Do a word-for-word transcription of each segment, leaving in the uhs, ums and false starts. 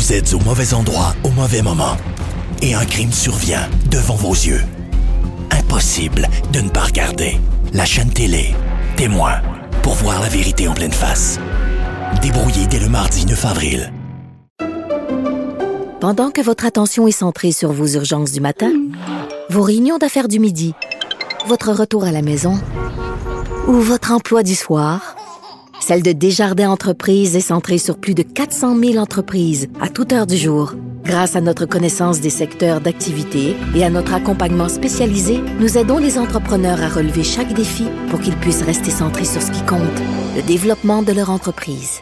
Vous êtes au mauvais endroit au mauvais moment. Et un crime survient devant vos yeux. Impossible de ne pas regarder. La chaîne télé, Témoin, pour voir la vérité en pleine face. Débrouillé dès le mardi neuf avril. Pendant que votre attention est centrée sur vos urgences du matin, vos réunions d'affaires du midi, votre retour à la maison ou votre emploi du soir, celle de Desjardins Entreprises est centrée sur plus de quatre cent mille entreprises à toute heure du jour. Grâce à notre connaissance des secteurs d'activité et à notre accompagnement spécialisé, nous aidons les entrepreneurs à relever chaque défi pour qu'ils puissent rester centrés sur ce qui compte, le développement de leur entreprise.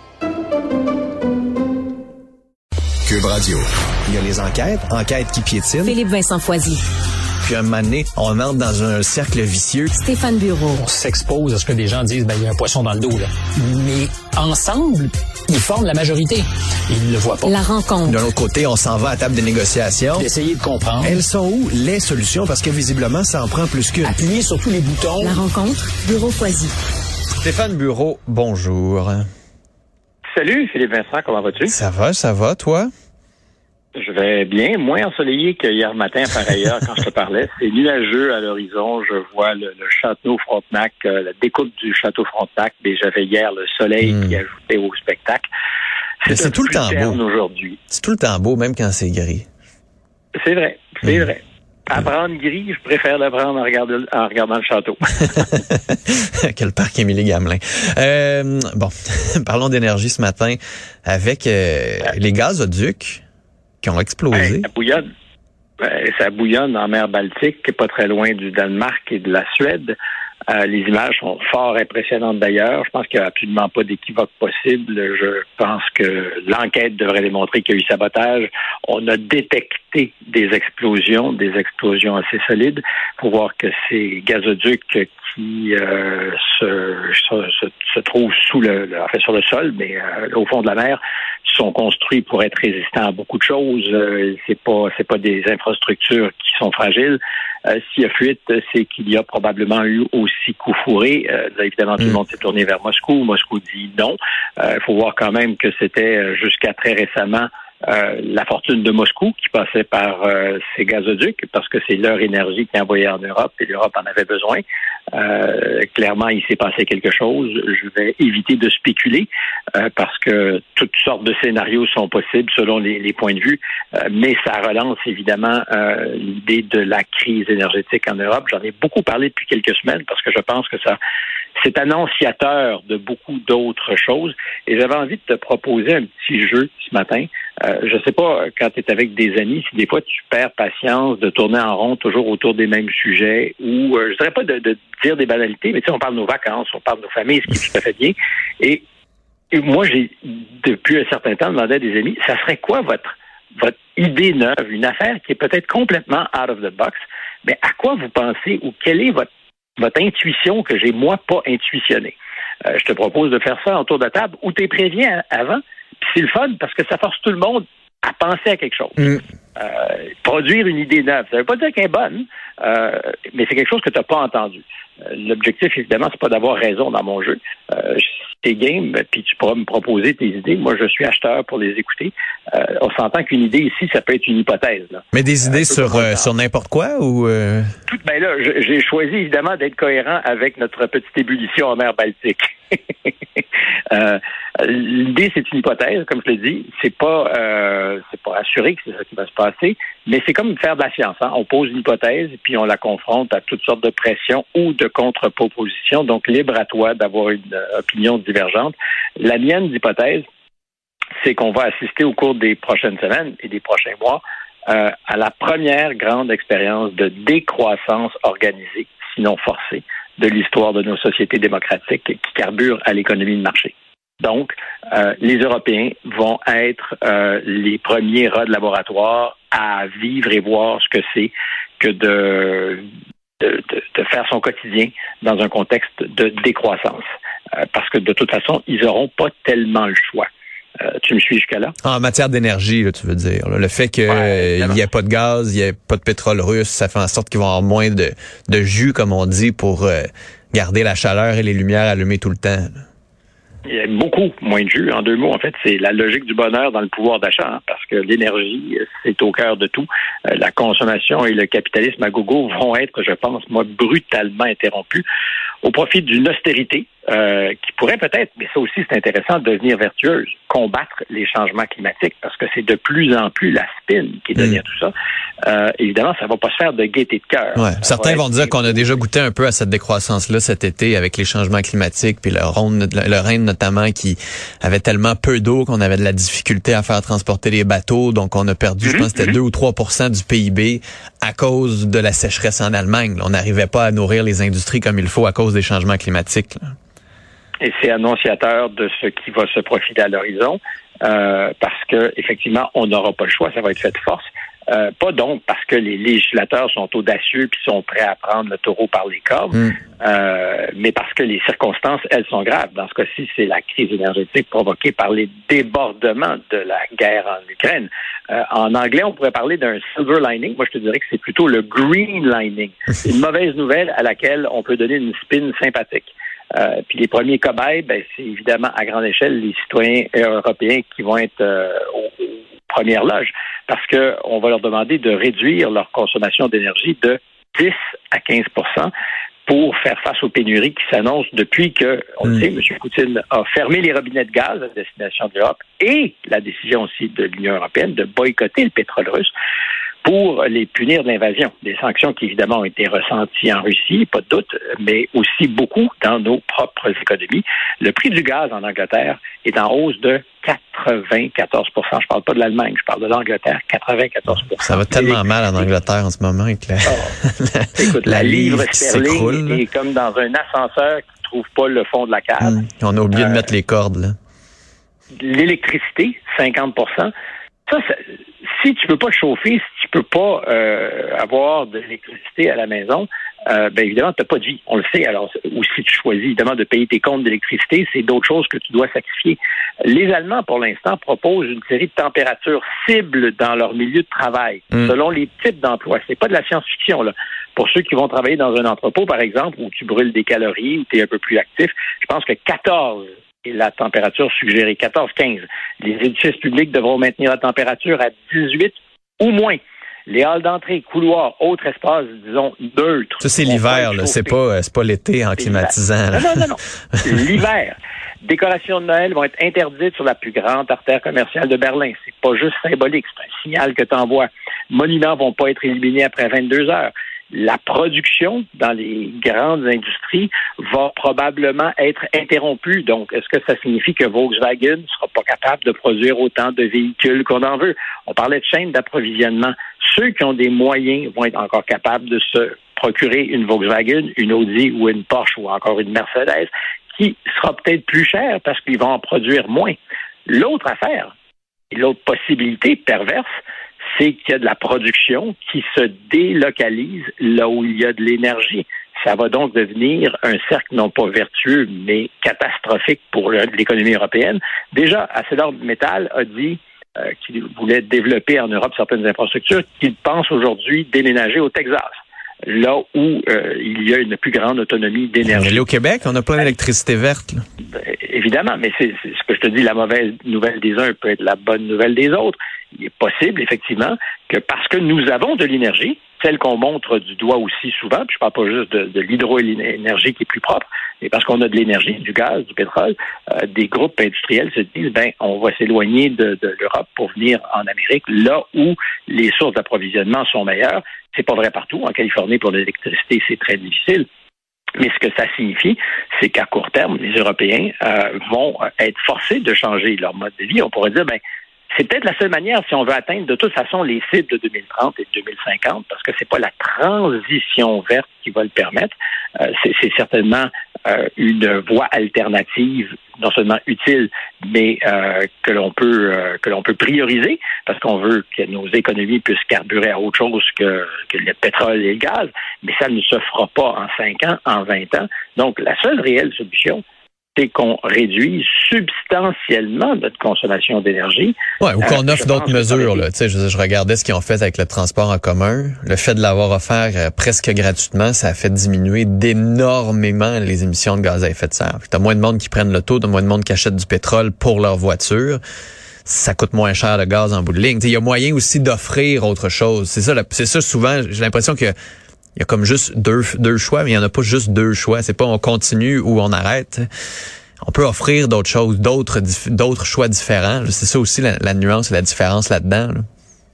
Cube Radio. Il y a les enquêtes, enquêtes qui piétinent. Philippe Vincent Foisy. Puis à un moment donné, on entre dans un cercle vicieux. Stéphane Bureau. On s'expose à ce que des gens disent, ben il y a un poisson dans le dos, là. Mais ensemble, ils forment la majorité. Ils ne le voient pas. La rencontre. D'un autre côté, on s'en va à table de négociation. D'essayer de comprendre. Elles sont où les solutions? Parce que visiblement, ça en prend plus qu'une. Appuyer sur tous les boutons. La rencontre. Bureau Foisy. Stéphane Bureau, bonjour. Salut Philippe Vincent, comment vas-tu? Ça va, ça va, toi? Je vais bien, moins ensoleillé que hier matin par ailleurs quand je te parlais. C'est nuageux à l'horizon, je vois le, le château Frontenac, euh, la découpe du château Frontenac, mais j'avais hier le soleil mmh. qui ajoutait au spectacle. C'est, c'est tout le temps beau aujourd'hui. C'est tout le temps beau, même quand c'est gris. C'est vrai, c'est mmh. vrai. À Mmh. prendre gris, je préfère le prendre en regardant, en regardant le château. Quel parc Émilie Gamelin. Euh, bon, parlons d'énergie ce matin avec euh, les gazoducs qui ont explosé. Ouais, ça bouillonne. Ouais, ça bouillonne en mer Baltique, pas très loin du Danemark et de la Suède. Euh, les images sont fort impressionnantes d'ailleurs. Je pense qu'il n'y a absolument pas d'équivoque possible. Je pense que l'enquête devrait démontrer qu'il y a eu sabotage. On a détecté des explosions, des explosions assez solides. Il faut voir que ces gazoducs qui euh, se, se, se trouvent sous le, le, enfin sur le sol, mais euh, au fond de la mer, sont construits pour être résistants à beaucoup de choses. Euh, c'est pas c'est pas des infrastructures qui sont fragiles. Euh, s'il y a fuite, c'est qu'il y a probablement eu aussi coup fourré. Euh, là, évidemment, tout le monde s'est tourné vers Moscou. Moscou dit non. Il euh, faut voir quand même que c'était jusqu'à très récemment euh, la fortune de Moscou qui passait par euh, ces gazoducs parce que c'est leur énergie qui est envoyée en Europe et l'Europe en avait besoin. Euh, clairement, il s'est passé quelque chose. Je vais éviter de spéculer euh, parce que toutes sortes de scénarios sont possibles selon les, les points de vue, euh, mais ça relance évidemment euh, l'idée de la crise énergétique en Europe. J'en ai beaucoup parlé depuis quelques semaines parce que je pense que ça c'est annonciateur de beaucoup d'autres choses. Et j'avais envie de te proposer un petit jeu ce matin. Euh, je sais pas, quand tu es avec des amis, si des fois tu perds patience de tourner en rond toujours autour des mêmes sujets ou, euh, je dirais pas de, de dire des banalités, mais tu sais, on parle de nos vacances, on parle de nos familles, ce qui est tout à fait bien. Et, et moi, j'ai, depuis un certain temps, demandé à des amis, ça serait quoi votre, votre idée neuve, une affaire qui est peut-être complètement out of the box, mais à quoi vous pensez ou quelle est votre, votre intuition que j'ai, moi, pas intuitionnée? Euh, je te propose de faire ça en tour de table ou t'es préviens avant. Puis c'est le fun parce que ça force tout le monde à penser à quelque chose. Mm. Euh, produire une idée neuve. Ça veut pas dire qu'elle est bonne, euh, mais c'est quelque chose que tu n'as pas entendu. Euh, l'objectif, évidemment, c'est pas d'avoir raison dans mon jeu. Euh, si t'es game, puis tu pourras me proposer tes idées. Moi, je suis acheteur pour les écouter. Euh, on s'entend qu'une idée ici, ça peut être une hypothèse. Là. Mais des idées euh, sur, euh, sur n'importe quoi ou... Euh... Tout, ben là, j'ai choisi évidemment d'être cohérent avec notre petite ébullition en mer Baltique. euh, l'idée, c'est une hypothèse, comme je l'ai dit. C'est pas, euh, c'est pas assuré que c'est ça qui va se passer, mais c'est comme faire de la science. Hein? On pose une hypothèse et puis on la confronte à toutes sortes de pressions ou de contre-propositions. Donc, libre à toi d'avoir une euh, opinion divergente. La mienne d'hypothèse, c'est qu'on va assister au cours des prochaines semaines et des prochains mois euh, à la première grande expérience de décroissance organisée, sinon forcée, de l'histoire de nos sociétés démocratiques qui carburent à l'économie de marché. Donc, euh, les Européens vont être euh, les premiers rats de laboratoire à vivre et voir ce que c'est que de, de, de, de faire son quotidien dans un contexte de décroissance. Euh, parce que de toute façon, ils n'auront pas tellement le choix. Euh, tu me suis jusqu'à là? En matière d'énergie, là, tu veux dire. Là, le fait qu'il ouais, n'y ait pas de gaz, il n'y ait pas de pétrole russe, ça fait en sorte qu'ils vont avoir moins de, de jus, comme on dit, pour euh, garder la chaleur et les lumières allumées tout le temps. Là. Il y a beaucoup moins de jus. En deux mots, en fait, c'est la logique du bonheur dans le pouvoir d'achat, hein, parce que l'énergie, c'est au cœur de tout. Euh, la consommation et le capitalisme à gogo vont être, je pense, moi, brutalement interrompus au profit d'une austérité euh, qui pourrait peut-être, mais ça aussi c'est intéressant, devenir vertueuse, combattre les changements climatiques, parce que c'est de plus en plus la spin qui est donnée mmh. à tout ça. Euh, évidemment, ça va pas se faire de gaieté de cœur. Ouais. Certains vont dire qu'on a déjà goûté un peu à cette décroissance-là cet été avec les changements climatiques, puis le Rhône, le Rhin notamment, qui avait tellement peu d'eau qu'on avait de la difficulté à faire transporter les bateaux, donc on a perdu, mmh. je pense que c'était deux ou trois pour cent du P I B à cause de la sécheresse en Allemagne. On n'arrivait pas à nourrir les industries comme il faut à cause des changements climatiques. Là. Et c'est annonciateur de ce qui va se profiler à l'horizon, euh, parce que effectivement, on n'aura pas le choix, ça va être fait de force. Euh, pas donc parce que les législateurs sont audacieux puis sont prêts à prendre le taureau par les cornes, mmh. euh, mais parce que les circonstances, elles, sont graves. Dans ce cas-ci, c'est la crise énergétique provoquée par les débordements de la guerre en Ukraine. Euh, en anglais, on pourrait parler d'un silver lining. Moi, je te dirais que c'est plutôt le green lining. C'est une mauvaise nouvelle à laquelle on peut donner une spin sympathique. Euh, puis les premiers cobayes, ben, c'est évidemment à grande échelle les citoyens européens qui vont être euh, aux, aux premières loges, parce que on va leur demander de réduire leur consommation d'énergie de dix à quinze pour cent pour faire face aux pénuries qui s'annoncent depuis que, on le sait, M. Poutine a fermé les robinets de gaz à destination de l'Europe, et la décision aussi de l'Union européenne de boycotter le pétrole russe pour les punir de l'invasion. Des sanctions qui, évidemment, ont été ressenties en Russie, pas de doute, mais aussi beaucoup dans nos propres économies. Le prix du gaz en Angleterre est en hausse de quatre-vingt-quatorze pour cent. Je parle pas de l'Allemagne, je parle de l'Angleterre, quatre-vingt-quatorze pour cent. Ça va tellement mal en Angleterre en ce moment. Avec la, oh, écoute, la, la livre sterling est comme dans un ascenseur qui ne trouve pas le fond de la cave. Hum, on a oublié euh, de mettre les cordes. Là. L'électricité, cinquante pour cent. Ça, ça, si tu peux pas chauffer, si tu peux pas euh, avoir de l'électricité à la maison, euh, ben évidemment, tu n'as pas de vie. On le sait. Alors, ou si tu choisis évidemment de payer tes comptes d'électricité, c'est d'autres choses que tu dois sacrifier. Les Allemands, pour l'instant, proposent une série de températures cibles dans leur milieu de travail, mmh. selon les types d'emplois. C'est pas de la science-fiction, là. Pour ceux qui vont travailler dans un entrepôt, par exemple, où tu brûles des calories, où tu es un peu plus actif, je pense que quatorze et la température suggérée, quatorze à quinze. Les édifices publics devront maintenir la température à dix-huit ou moins. Les halles d'entrée, couloirs, autres espaces, disons, neutres. Ça, c'est l'hiver, là. C'est pas, c'est pas l'été en climatisant. Non, non, non, non. L'hiver. Décorations de Noël vont être interdites sur la plus grande artère commerciale de Berlin. C'est pas juste symbolique, c'est un signal que tu envoies. Monuments vont pas être éliminés après vingt-deux heures. La production dans les grandes industries va probablement être interrompue. Donc, est-ce que ça signifie que Volkswagen ne sera pas capable de produire autant de véhicules qu'on en veut? On parlait de chaîne d'approvisionnement. Ceux qui ont des moyens vont être encore capables de se procurer une Volkswagen, une Audi ou une Porsche ou encore une Mercedes, qui sera peut-être plus chère parce qu'ils vont en produire moins. L'autre affaire, et l'autre possibilité perverse, c'est qu'il y a de la production qui se délocalise là où il y a de l'énergie. Ça va donc devenir un cercle non pas vertueux, mais catastrophique pour l'économie européenne. Déjà, ArcelorMittal a dit euh, qu'il voulait développer en Europe certaines infrastructures, qu'il pense aujourd'hui déménager au Texas, là où euh, il y a une plus grande autonomie d'énergie. Mais au Québec, on a plein d'électricité verte. Là. Ben, évidemment, mais c'est, c'est ce que je te dis, la mauvaise nouvelle des uns peut être la bonne nouvelle des autres. Il est possible, effectivement, que parce que nous avons de l'énergie, celle qu'on montre du doigt aussi souvent, puis je parle pas juste de, de l'hydroénergie qui est plus propre, mais parce qu'on a de l'énergie, du gaz, du pétrole, euh, des groupes industriels se disent, ben, on va s'éloigner de, de l'Europe pour venir en Amérique, là où les sources d'approvisionnement sont meilleures. C'est pas vrai partout. En Californie, pour l'électricité, c'est très difficile. Mais ce que ça signifie, c'est qu'à court terme, les Européens euh, vont être forcés de changer leur mode de vie. On pourrait dire, ben, c'est peut-être la seule manière, si on veut atteindre de toute façon les cibles de deux mille trente et de deux mille cinquante, parce que c'est pas la transition verte qui va le permettre. Euh, c'est, c'est certainement euh, une voie alternative, non seulement utile, mais euh, que l'on peut euh, que l'on peut prioriser, parce qu'on veut que nos économies puissent carburer à autre chose que, que le pétrole et le gaz. Mais ça ne se fera pas en cinq ans, en vingt ans. Donc, la seule réelle solution, c'est qu'on réduise substantiellement notre consommation d'énergie. Ouais, ou qu'on euh, offre d'autres mesures. Là. Tu sais, je, je regardais ce qu'ils ont fait avec le transport en commun. Le fait de l'avoir offert euh, presque gratuitement, ça a fait diminuer d'énormément les émissions de gaz à effet de serre. Tu as moins de monde qui prennent l'auto, tu as moins de monde qui achète du pétrole pour leur voiture. Ça coûte moins cher le gaz en bout de ligne. Il y a moyen aussi d'offrir autre chose. C'est ça, c'est ça souvent, j'ai l'impression que il y a comme juste deux deux choix, mais il y en a pas juste deux choix. C'est pas on continue ou on arrête. On peut offrir d'autres choses, d'autres d'autres choix différents. C'est ça aussi la, la nuance et la différence là-dedans. Là.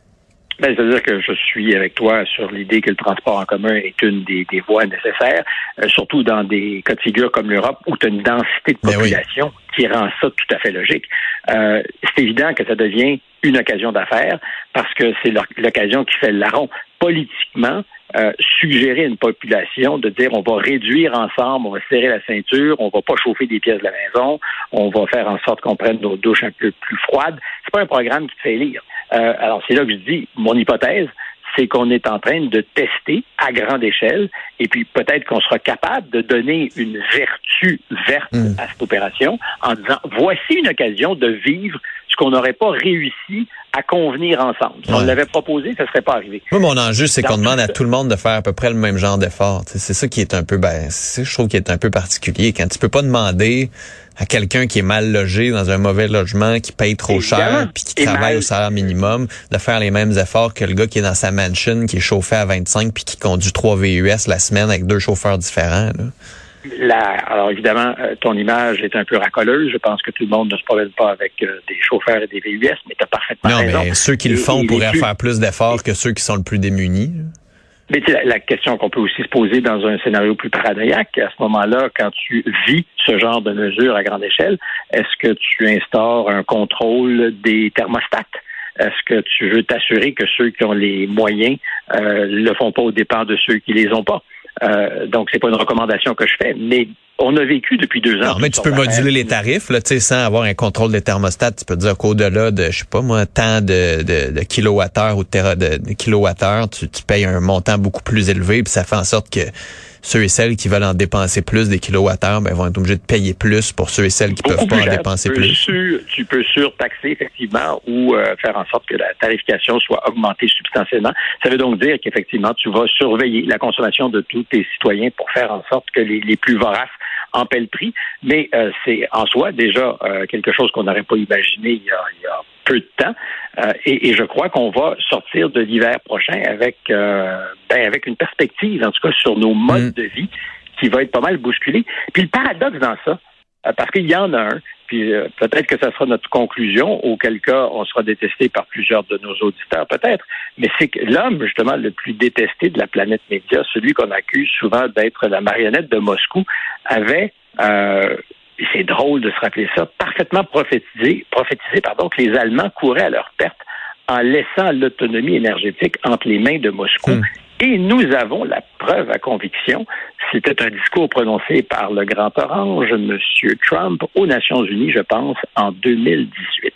Ben, c'est-à-dire que je suis avec toi sur l'idée que le transport en commun est une des, des voies nécessaires, euh, surtout dans des cas de figure comme l'Europe où tu as une densité de population oui. qui rend ça tout à fait logique. Euh, c'est évident que ça devient une occasion d'affaires parce que c'est l'occasion qui fait le larron. Politiquement, euh, suggérer à une population de dire on va réduire ensemble, on va serrer la ceinture, on va pas chauffer des pièces de la maison, on va faire en sorte qu'on prenne nos douches un peu plus froides, c'est pas un programme qui te fait lire. Euh, alors c'est là que je dis, mon hypothèse, c'est qu'on est en train de tester à grande échelle et puis peut-être qu'on sera capable de donner une vertu verte mmh. à cette opération en disant voici une occasion de vivre ce qu'on n'aurait pas réussi à convenir ensemble. Si ouais. on l'avait proposé, ça ne serait pas arrivé. Moi, mon enjeu, c'est qu'on demande à tout le monde de faire à peu près le même genre d'effort. C'est ça qui est un peu, ben, c'est, je trouve qui est un peu particulier. Quand tu peux pas demander à quelqu'un qui est mal logé dans un mauvais logement, qui paye trop Évidemment. cher, puis qui et travaille mal. au salaire minimum, de faire les mêmes efforts que le gars qui est dans sa mansion, qui est chauffé à vingt-cinq, puis qui conduit trois V U S la semaine avec deux chauffeurs différents, là. La, alors évidemment, euh, ton image est un peu racoleuse. Je pense que tout le monde ne se promène pas avec euh, des chauffeurs et des V U S, mais tu as parfaitement non, raison. Non, mais ceux qui le font et, pourraient plus... faire plus d'efforts que ceux qui sont le plus démunis. Mais tu sais, la, la question qu'on peut aussi se poser dans un scénario plus paranoïaque, à ce moment-là, quand tu vis ce genre de mesures à grande échelle, est-ce que tu instaures un contrôle des thermostats? Est-ce que tu veux t'assurer que ceux qui ont les moyens euh, le font pas aux dépens de ceux qui les ont pas? Euh, donc, c'est pas une recommandation que je fais, mais on a vécu depuis deux ans. Non, mais tu peux moduler les tarifs, là, tu sais, sans avoir un contrôle des thermostats. Tu peux dire qu'au-delà de, je sais pas moi, tant de, de, de kilowattheures ou de, téra, de, de kilowattheures, tu, tu payes un montant beaucoup plus élevé, puis ça fait en sorte que ceux et celles qui veulent en dépenser plus des kilowattheures, ben, vont être obligés de payer plus pour ceux et celles qui beaucoup peuvent pas en dépenser tu plus. Sur, tu peux surtaxer, effectivement, ou euh, faire en sorte que la tarification soit augmentée substantiellement. Ça veut donc dire qu'effectivement, tu vas surveiller la consommation de tous tes citoyens pour faire en sorte que les, les plus voraces en paient le prix. Mais euh, c'est en soi déjà euh, quelque chose qu'on n'aurait pas imaginé il y a, il y a peu de temps. Euh, et, et je crois qu'on va sortir de l'hiver prochain avec euh, ben, avec une perspective, en tout cas, sur nos modes mmh. de vie qui va être pas mal bousculée. Puis le paradoxe dans ça, euh, parce qu'il y en a un, puis euh, peut-être que ça sera notre conclusion, auquel cas on sera détesté par plusieurs de nos auditeurs, peut-être, mais c'est que l'homme, justement, le plus détesté de la planète média, celui qu'on accuse souvent d'être la marionnette de Moscou, avait... Euh, c'est drôle de se rappeler ça, parfaitement prophétisé, prophétisé pardon, que les Allemands couraient à leur perte en laissant l'autonomie énergétique entre les mains de Moscou. Mmh. Et nous avons la preuve à conviction. C'était un discours prononcé par le Grand Orange, M. Trump, aux Nations Unies, je pense, en deux mille dix-huit.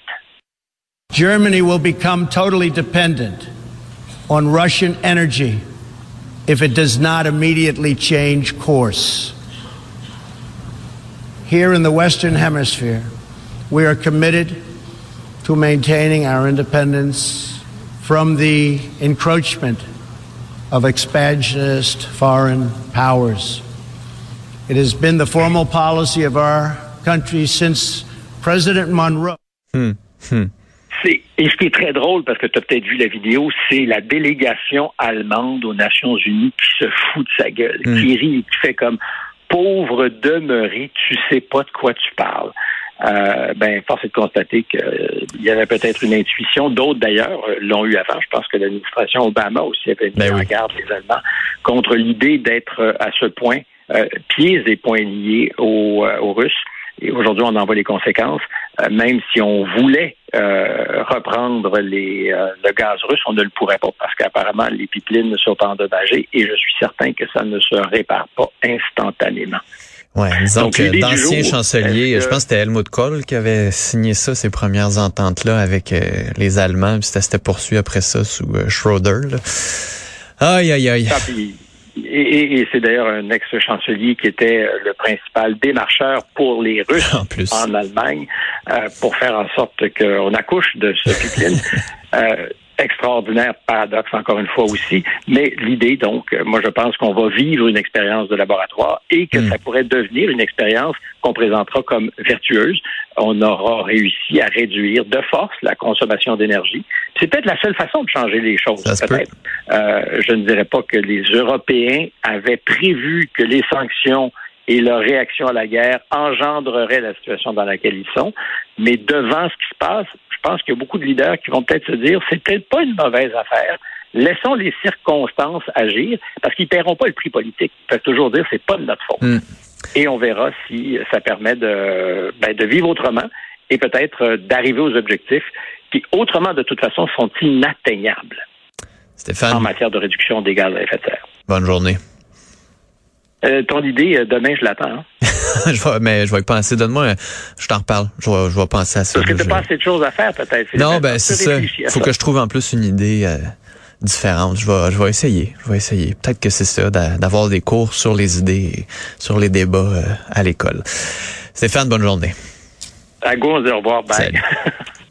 Germany will become totally dependent on Russian energy if it does not immediately change course. Here in the Western Hemisphere, we are committed to maintaining our independence from the encroachment of expansionist foreign powers. It has been the formal policy of our country since President Monroe. Hmm. Hmm. C'est, et ce qui est très drôle, parce que tu as peut-être vu la vidéo, c'est la délégation allemande aux Nations Unies qui se fout de sa gueule, hmm. qui rit et qui fait comme pauvre demeuré, tu sais pas de quoi tu parles. Euh, ben, force est de constater qu'il euh, y avait peut-être une intuition. D'autres, d'ailleurs, euh, l'ont eu avant. Je pense que l'administration Obama aussi avait mis ben en oui. garde les Allemands contre l'idée d'être euh, à ce point euh, pieds et poings liés aux, euh, aux Russes. Et aujourd'hui, on en voit les conséquences. Euh, même si on voulait euh, reprendre les, euh, le gaz russe, on ne le pourrait pas parce qu'apparemment, les pipelines sont endommagées et je suis certain que ça ne se répare pas instantanément. Ouais, disons Donc, que d'anciens chanceliers, que... je pense que c'était Helmut Kohl qui avait signé ça, ces premières ententes-là avec euh, les Allemands, puis ça s'était poursuivi après ça sous euh, Schröder. Là. Aïe, aïe, aïe. Ah, puis, Et, et, et c'est d'ailleurs un ex-chancelier qui était le principal démarcheur pour les Russes en, plus. en Allemagne euh, pour faire en sorte qu'on accouche de ce Pipeline. euh, extraordinaire paradoxe, encore une fois aussi. Mais l'idée, donc, moi, je pense qu'on va vivre une expérience de laboratoire et que mmh. ça pourrait devenir une expérience qu'on présentera comme vertueuse. On aura réussi à réduire de force la consommation d'énergie. C'est peut-être la seule façon de changer les choses, ça peut-être. Euh, je ne dirais pas que les Européens avaient prévu que les sanctions et leur réaction à la guerre engendreraient la situation dans laquelle ils sont. Mais devant ce qui se passe, je pense qu'il y a beaucoup de leaders qui vont peut-être se dire c'est peut-être pas une mauvaise affaire. Laissons les circonstances agir, parce qu'ils ne paieront pas le prix politique. Ils peuvent toujours dire c'est pas de notre faute. Mm. Et on verra si ça permet de, ben, de vivre autrement et peut-être d'arriver aux objectifs qui, autrement, de toute façon, sont inatteignables. Stéphane. En matière de réduction des gaz à effet de serre. Bonne journée. Euh, ton idée, euh, demain, je l'attends. Hein? je vais, mais je vais y penser. Donne-moi, je t'en reparle. Je vais, je vais penser à ça. Parce que tu n'as je... pas assez de choses à faire, peut-être. C'est non, ben c'est ça. Il faut ça. que je trouve en plus une idée euh, différente. Je vais, je vais essayer. Je vais essayer. Peut-être que c'est ça, d'avoir des cours sur les idées, sur les débats euh, à l'école. Stéphane, bonne journée. À go, on se dit au revoir. Bye.